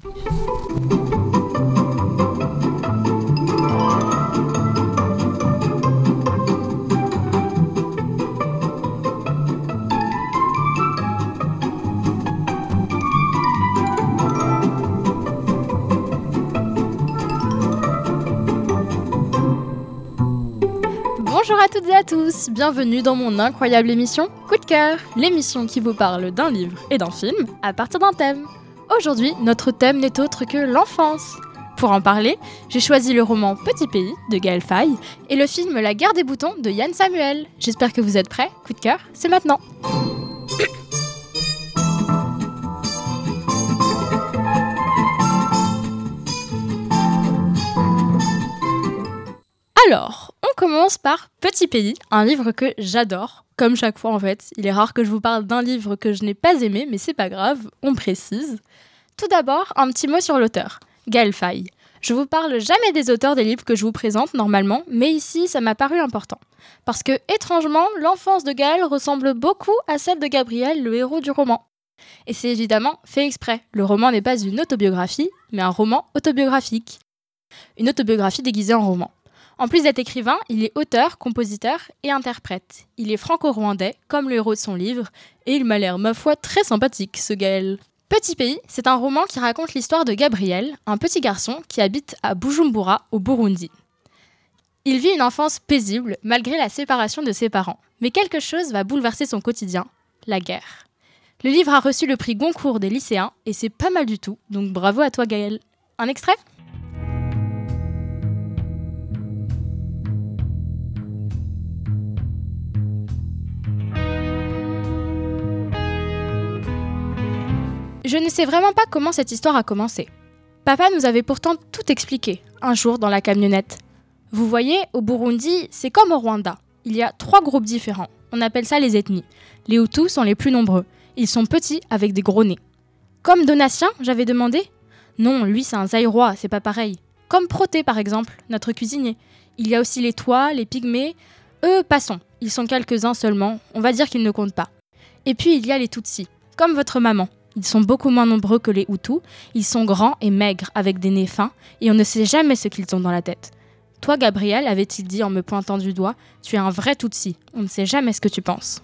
Bonjour à toutes et à tous, bienvenue dans mon incroyable émission Coup de cœur, l'émission qui vous parle d'un livre et d'un film à partir d'un thème. Aujourd'hui, notre thème n'est autre que l'enfance. Pour en parler, j'ai choisi le roman Petit Pays de Gaël Faye et le film La Guerre des boutons de Yann Samuel. J'espère que vous êtes prêts, coup de cœur, c'est maintenant. Alors, on commence par Petit Pays, un livre que j'adore. Comme chaque fois en fait, il est rare que je vous parle d'un livre que je n'ai pas aimé, mais c'est pas grave, on précise. Tout d'abord, un petit mot sur l'auteur, Gaël Faye. Je vous parle jamais des auteurs des livres que je vous présente normalement, mais ici ça m'a paru important. Parce que, étrangement, l'enfance de Gaël ressemble beaucoup à celle de Gabriel, le héros du roman. Et c'est évidemment fait exprès, le roman n'est pas une autobiographie, mais un roman autobiographique. Une autobiographie déguisée en roman. En plus d'être écrivain, il est auteur, compositeur et interprète. Il est franco-rwandais, comme le héros de son livre, et il m'a l'air, ma foi, très sympathique, ce Gaël. Petit Pays, c'est un roman qui raconte l'histoire de Gabriel, un petit garçon qui habite à Bujumbura, au Burundi. Il vit une enfance paisible, malgré la séparation de ses parents. Mais quelque chose va bouleverser son quotidien, la guerre. Le livre a reçu le prix Goncourt des lycéens, et c'est pas mal du tout, donc bravo à toi Gaël. Un extrait ? Je ne sais vraiment pas comment cette histoire a commencé. Papa nous avait pourtant tout expliqué, un jour dans la camionnette. Vous voyez, au Burundi, c'est comme au Rwanda. Il y a 3 groupes différents. On appelle ça les ethnies. Les Hutus sont les plus nombreux. Ils sont petits avec des gros nez. Comme Donatien, j'avais demandé ? Non, lui c'est un Zaïrois, c'est pas pareil. Comme Proté par exemple, notre cuisinier. Il y a aussi les Tois, les Pygmées. Eux, passons. Ils sont quelques-uns seulement. On va dire qu'ils ne comptent pas. Et puis il y a les Tutsis, comme votre maman. Ils sont beaucoup moins nombreux que les Hutus, ils sont grands et maigres, avec des nez fins, et on ne sait jamais ce qu'ils ont dans la tête. Toi, Gabriel, avait-il dit en me pointant du doigt, tu es un vrai Tutsi, on ne sait jamais ce que tu penses.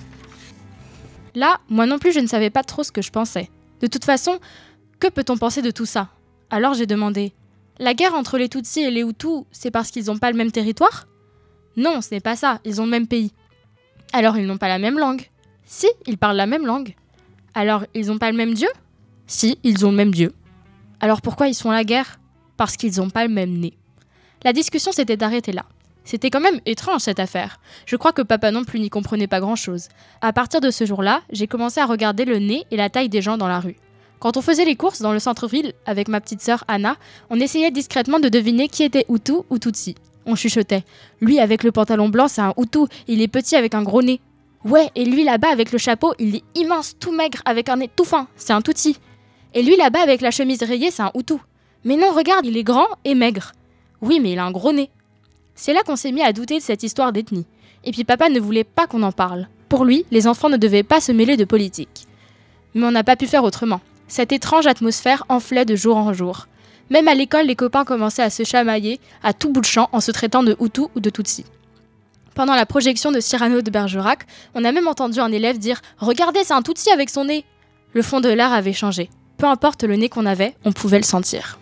Là, moi non plus, je ne savais pas trop ce que je pensais. De toute façon, que peut-on penser de tout ça ? Alors j'ai demandé, la guerre entre les Tutsis et les Hutus, c'est parce qu'ils n'ont pas le même territoire ? Non, ce n'est pas ça, ils ont le même pays. Alors ils n'ont pas la même langue ? Si, ils parlent la même langue. Alors, ils n'ont pas le même Dieu ? Si, ils ont le même Dieu. Alors pourquoi ils sont à la guerre ? Parce qu'ils n'ont pas le même nez. La discussion s'était arrêtée là. C'était quand même étrange cette affaire. Je crois que papa non plus n'y comprenait pas grand-chose. À partir de ce jour-là, j'ai commencé à regarder le nez et la taille des gens dans la rue. Quand on faisait les courses dans le centre-ville avec ma petite sœur Anna, on essayait discrètement de deviner qui était Hutu ou Tutsi. On chuchotait. Lui avec le pantalon blanc, c'est un Hutu, il est petit avec un gros nez. Ouais, et lui là-bas avec le chapeau, il est immense, tout maigre, avec un nez tout fin, c'est un Tutsi. Et lui là-bas avec la chemise rayée, c'est un Hutu. Mais non, regarde, il est grand et maigre. Oui, mais il a un gros nez. C'est là qu'on s'est mis à douter de cette histoire d'ethnie. Et puis papa ne voulait pas qu'on en parle. Pour lui, les enfants ne devaient pas se mêler de politique. Mais on n'a pas pu faire autrement. Cette étrange atmosphère enflait de jour en jour. Même à l'école, les copains commençaient à se chamailler à tout bout de champ en se traitant de Hutu ou de Tutsi. Pendant la projection de Cyrano de Bergerac, on a même entendu un élève dire « Regardez, c'est un Tutsi avec son nez !» Le fond de l'art avait changé. Peu importe le nez qu'on avait, on pouvait le sentir.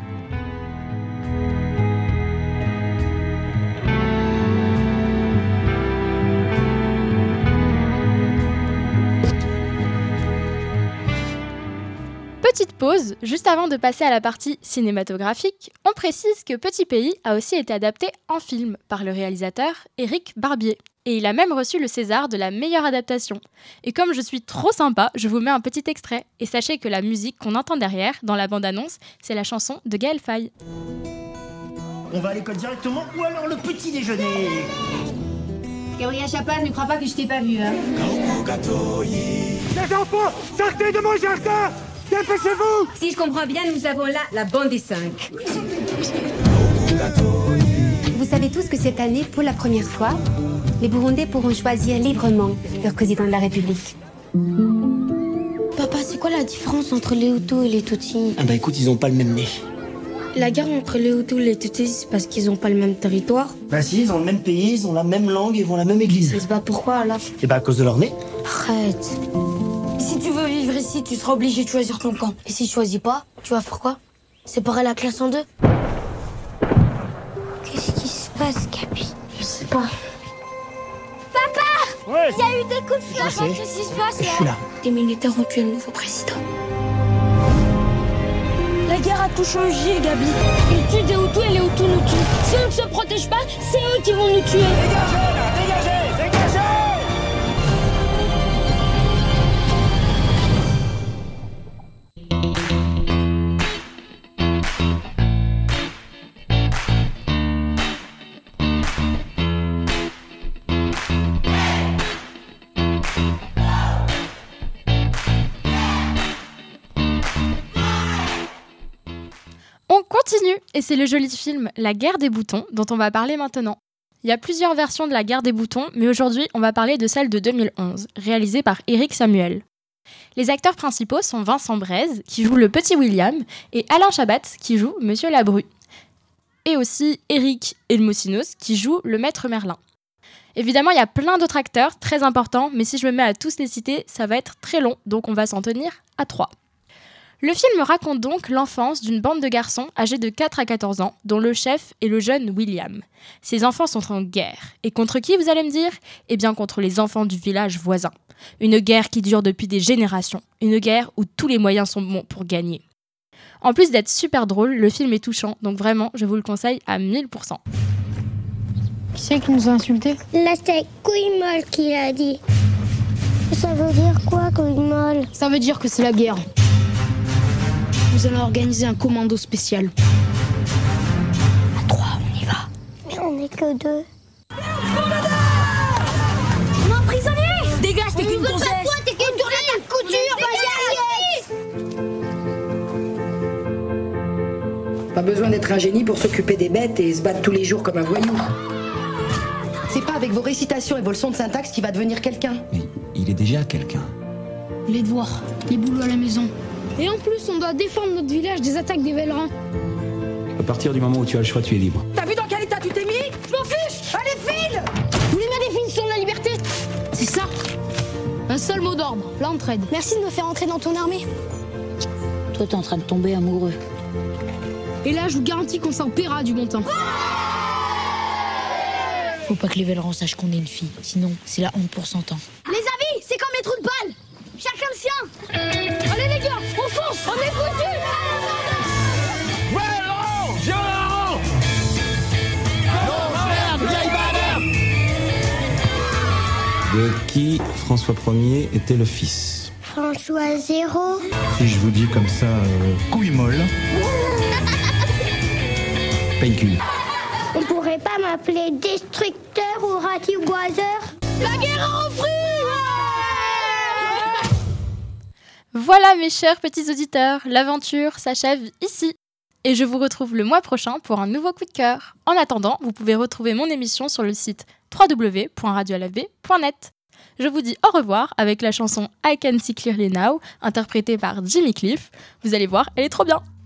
Petite pause, juste avant de passer à la partie cinématographique, on précise que Petit Pays a aussi été adapté en film par le réalisateur Éric Barbier. Et il a même reçu le César de la meilleure adaptation. Et comme je suis trop sympa, je vous mets un petit extrait. Et sachez que la musique qu'on entend derrière, dans la bande-annonce, c'est la chanson de Gaël Faye. On va à l'école directement ou alors le petit déjeuner. Gabriel Chapin, ne crois pas que je t'ai pas vu, hein. Les enfants, sortez de mon jardin! Dépêchez-vous! Si je comprends bien, nous avons là la bande des 5. Vous savez tous que cette année, pour la première fois, les Burundais pourront choisir librement leur président de la République. Papa, c'est quoi la différence entre les Hutus et les Tutsis? Ah bah écoute, ils ont pas le même nez. La guerre entre les Hutus et les Tutsis, c'est parce qu'ils ont pas le même territoire. Bah si, ils ont le même pays, ils ont la même langue et vont à la même église. Mais c'est pas pourquoi alors? Et bah à cause de leur nez. Arrête. Si tu veux vivre ici, tu seras obligé de choisir ton camp. Et si tu choisis pas, tu vas faire quoi? Séparer la classe en deux? Qu'est-ce qui se passe, Gabi? Je sais pas. Ouais. Il y a eu des coups de feu. Je sais. Qu'est-ce qui se passe Je suis là. Les militaires ont tué le nouveau président. La guerre a tout changé, Gabi. Ils tuent des Hutus et les Hutus nous tuent. Si on ne se protège pas, c'est eux qui vont nous tuer. Dégagez! On continue, et c'est le joli film La guerre des boutons dont on va parler maintenant. Il y a plusieurs versions de La guerre des boutons, mais aujourd'hui on va parler de celle de 2011, réalisée par Éric Samuel. Les acteurs principaux sont Vincent Braise, qui joue le petit William, et Alain Chabat, qui joue Monsieur Labru. Et aussi Éric Elmosinos, qui joue le maître Merlin. Évidemment, il y a plein d'autres acteurs très importants, mais si je me mets à tous les citer, ça va être très long, donc on va s'en tenir à 3. Le film raconte donc l'enfance d'une bande de garçons âgés de 4 à 14 ans, dont le chef est le jeune William. Ces enfants sont en guerre. Et contre qui, vous allez me dire ? Eh bien contre les enfants du village voisin. Une guerre qui dure depuis des générations. Une guerre où tous les moyens sont bons pour gagner. En plus d'être super drôle, le film est touchant, donc vraiment, je vous le conseille à 1000%. Qui c'est qui nous a insultés? Là, c'est couille molle qui l'a dit. Ça veut dire quoi, couille molle? Ça veut dire que c'est la guerre. Nous allons organiser un commando spécial. À 3, on y va. Mais on n'est que 2. On est emprisonné. Dégage, t'es qu'une gonzesse. Toi, t'es qu'une tournée de couture, Pas besoin d'être un génie pour s'occuper des bêtes et se battre tous les jours comme un voyou. C'est pas avec vos récitations et vos leçons de syntaxe qu'il va devenir quelqu'un. Mais il est déjà quelqu'un. Les devoirs, les boulots à la maison. Et en plus, on doit défendre notre village des attaques des Vélerins. À partir du moment où tu as le choix, tu es libre. T'as vu dans quel état tu t'es mis? Je m'en fiche. Allez, file! Vous voulez ma définition de la liberté? C'est ça. Un seul mot d'ordre, l'entraide. Merci de me faire entrer dans ton armée. Toi, t'es en train de tomber amoureux. Et là, je vous garantis qu'on s'en paiera du bon temps. Faut pas que les Vélerins sachent qu'on est une fille, sinon c'est la honte pour 100 ans. Les amis, c'est comme les trous de balle. Chacun le sien. Allez les gars, on fonce, on est foutus. De qui François Ier était le fils? François Zéro. Si je vous dis comme ça, couille molle. Pécule. On pourrait pas m'appeler destructeur ou ratiboiseur? La guerre a repris. Voilà mes chers petits auditeurs, l'aventure s'achève ici. Et je vous retrouve le mois prochain pour un nouveau coup de cœur. En attendant, vous pouvez retrouver mon émission sur le site www.radioalab.net. Je vous dis au revoir avec la chanson I Can See Clearly Now, interprétée par Jimmy Cliff. Vous allez voir, elle est trop bien.